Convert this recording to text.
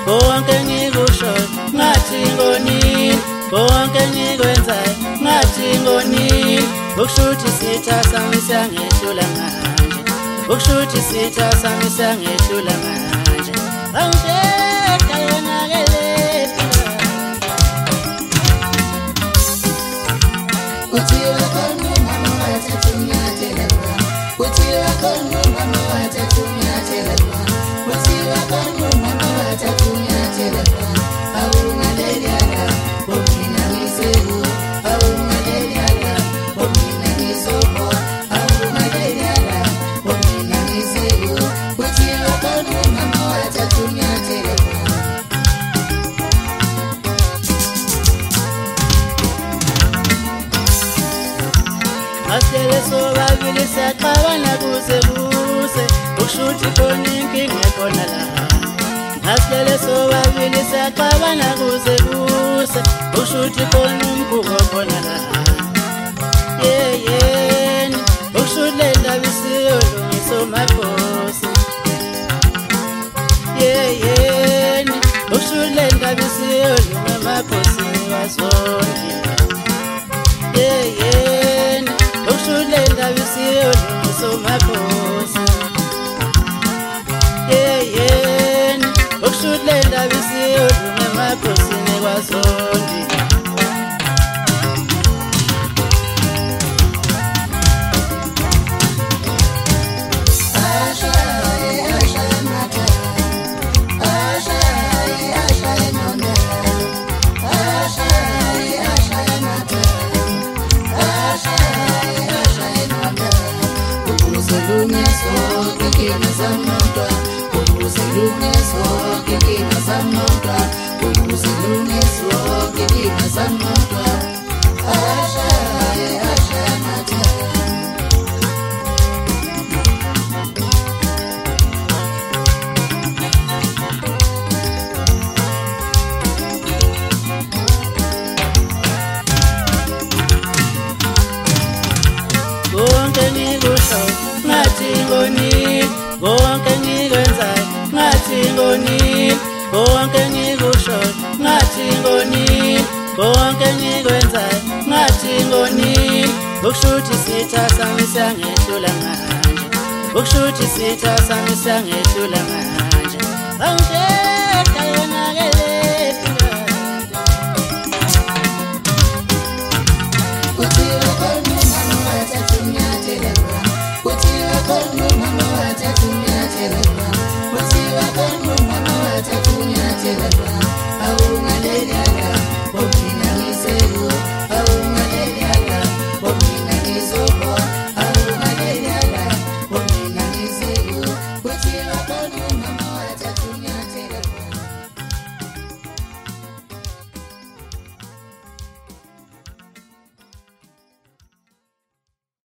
konke ngikusho ngathi ngonini, konke ngikwenzayo ngathi ngonini. Ukushuthi isitha sami siyangehlula manje, ukushuthi isitha sami siyangehlula manje. Angisheda yona ke leti kuthiwa khona mama wathatha unyathelo, kuthiwa khona mama wathatha unyathelo, kuthiwa khona mama wathatha unyathelo. Awungaleliana bomina ngiseku, awungaleliana bomina ngisobo, awungaleliana bomina ngiseku. Kuthiwa khona mama wathatha unyathelo. Asele sobabili siyaxabana kuze kuse, ukushuthi khona inkinga ekhona la. Asele sobabili siyaxabana kuze kuse, ukushuthi khona umkhuba khona la. Yeyeni ukushuthi le ndaba isiyolungisa umakhosi. Yeyeni ukushuthi le ndaba isiyolunga amakhosi wasonke. Yeyeni ukushuthi le ndaba isiyolungisa umakhosi. Yeyeni ukushuthi le ndaba isiyolunga emakhosini kwaZondi. Konke ngikusho ngathi ngonini, konke ngikwenzayo ngathi ngonini, konke ngikusho ngathi ngonini, konke ngikwenzayo ngathi ngonini. Ukushuthi isitha sami siyangehlula manje, ukushuthi isitha sami siyangehlula manje. Angisheda